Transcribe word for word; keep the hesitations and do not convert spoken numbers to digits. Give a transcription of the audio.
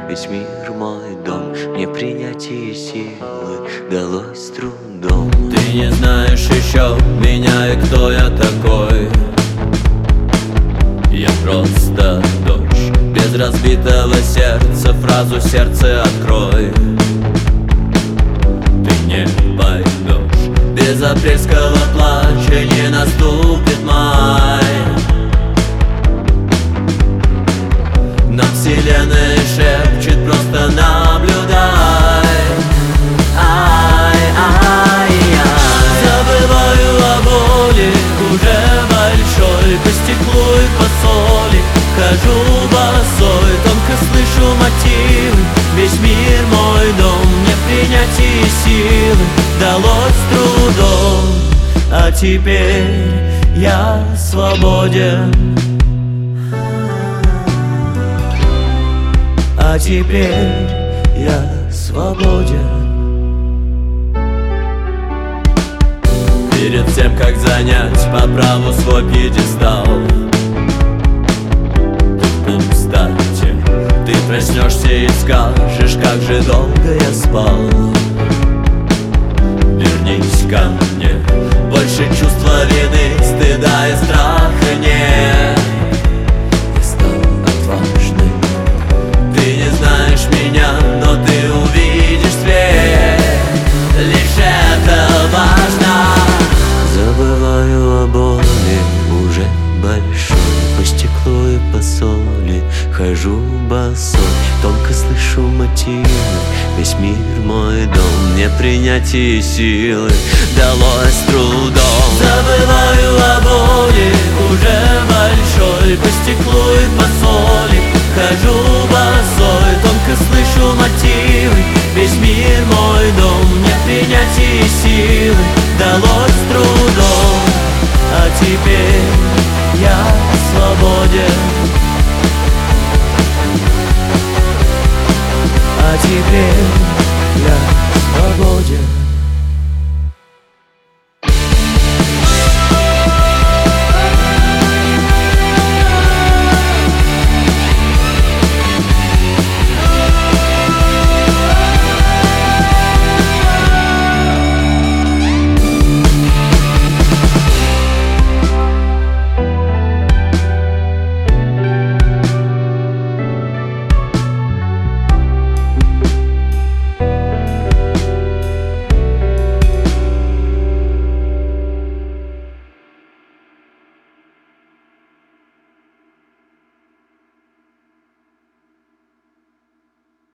весь мир мой дом. Мне принятие силы далось с трудом. Ты не знаешь еще меня и кто я такой. Я просто дождь без разбитого сердца, фразу сердце открой. Ты не поймешь, без апрельского плача не наступит май. Нам вселенная шепчет, просто наблюдай. Ай, ай, ай. Забываю о боли, уже большой, по стеклу и по соли хожу босой, тонко слышу мотивы. Весь мир мой дом, мне принятие силы далось с трудом. А теперь я свободен. А теперь я свободен. Перед тем, как занять по праву свой пьедестал, ты в пустоте, ты проснешься и скажешь, как же долго я спал. Вернись ко мне, больше чувства вины, стыда и страха нет. Я стал отважным. Ты не знаешь меня, но ты увидишь свет. Лишь это важно. Забываю о боли, уже большой, по стеклу и по соли хожу босой, тонко слышу мотивы. Весь мир мой дом, мне принятие силы далось с трудом. Забываю о боли, уже большой, по стеклу и по соли хожу босой, тонко слышу мотивы. Весь мир мой дом, мне принятие силы далось с трудом. А теперь я свободен. А теперь я свободен.